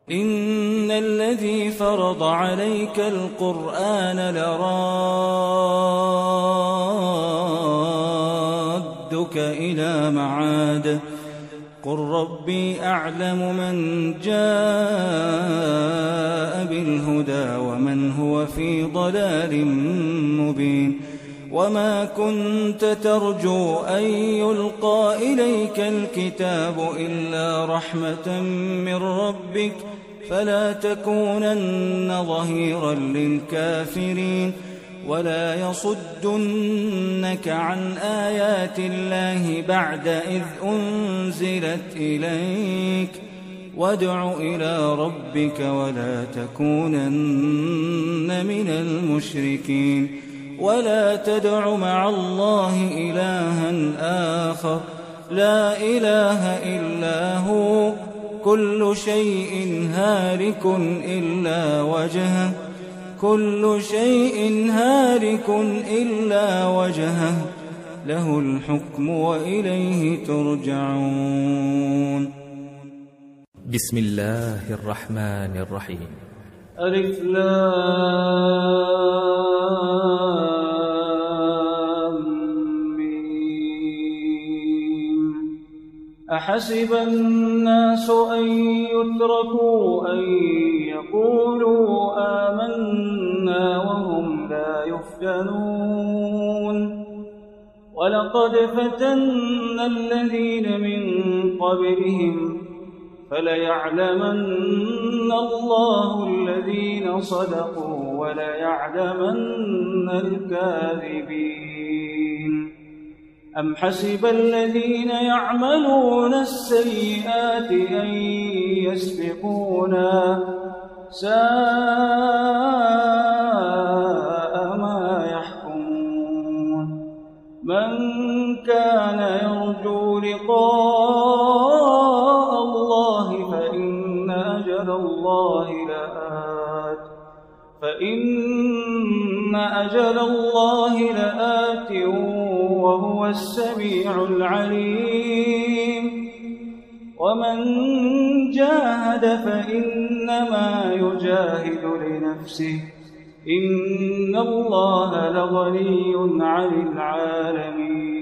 إن الذي فرض عليك القرآن لرادك إلى معاد قل ربي أعلم من جاء بالهدى ومن هو في ضلال مبين وما كنت ترجو أن يلقى إليك الكتاب إلا رحمة من ربك فلا تكونن ظهيرا للكافرين ولا يصدنك عن آيات الله بعد إذ أنزلت إليك وادع إلى ربك ولا تكونن من المشركين ولا تدع مع الله إلها آخر لا إله إلا هو كل شيء هالك إلا وجهه كل شيء هالك إلا وجهه له الحكم وإليه ترجعون. بسم الله الرحمن الرحيم. ألف لام ميم. أحسب الناس أن يتركوا أن يقولوا آمنا وهم لا يفتنون ولقد فتنا الذين من قبلهم فليعلمن الله الذين صدقوا وليعلمن الكاذبين. أم حسب الذين يعملون السيئات أن يسبقونا ساء ما يحكمون. من كان يرجو لقاء الله فإن أجل الله لآت وهو السميع العليم. ومن جاهد فإنما يجاهد لنفسه إن الله لغني عن العالمين.